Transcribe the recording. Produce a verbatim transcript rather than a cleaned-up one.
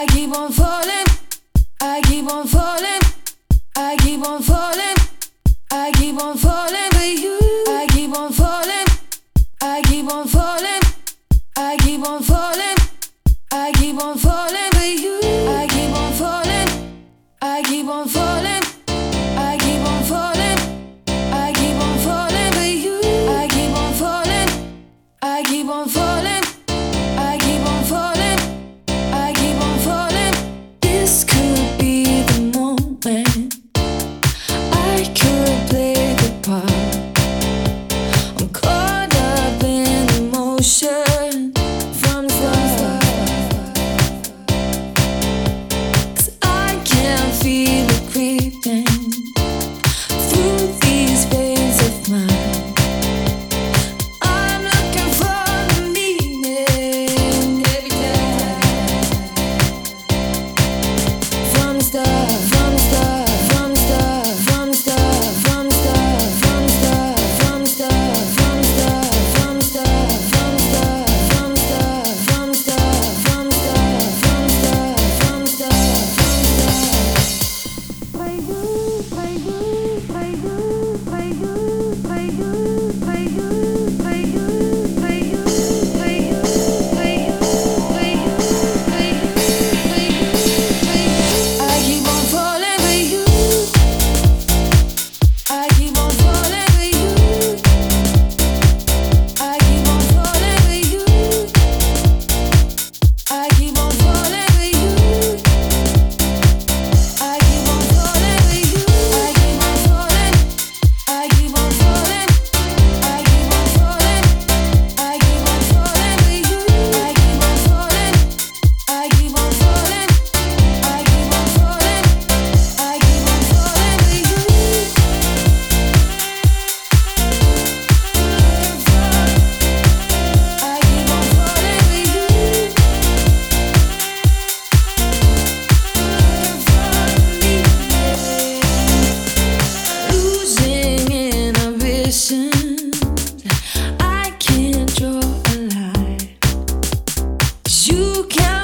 keep on falling, I keep on falling, I keep on falling, I keep on falling for you. I keep on falling, I keep on falling, I keep on falling, I keep on falling for you. I keep on falling, I keep on falling, I keep on falling, I keep on falling for you. I keep on falling, I keep on falling, I keep on falling, I keep on falling. This could be the moment I could play the part. I'm caught up in emotion from the start, 'cause I can feel it creeping through these veins of mine. I'm looking for the meaning every time. From the start, from the start, from the start, from the start, from the start, from the start, from the start, from the start, from the start, from the start, from the start, from the start, from the start, from the start, from the start, from the start. Play good, play good, play good, play good, play good, play good, play good, play good, play good, play good, play good, play good, play good, play good. I keep on falling for you. I keep on falling for you. I keep on falling for you. I keep on falling for you. I keep on falling for you. I keep on falling. I keep on falling. I keep on falling. I keep on falling for you. I keep on falling. I keep on falling. I keep on falling. I keep on falling for you. I keep on falling for you. Losing inhibition, I can't draw a line, 'cause you can't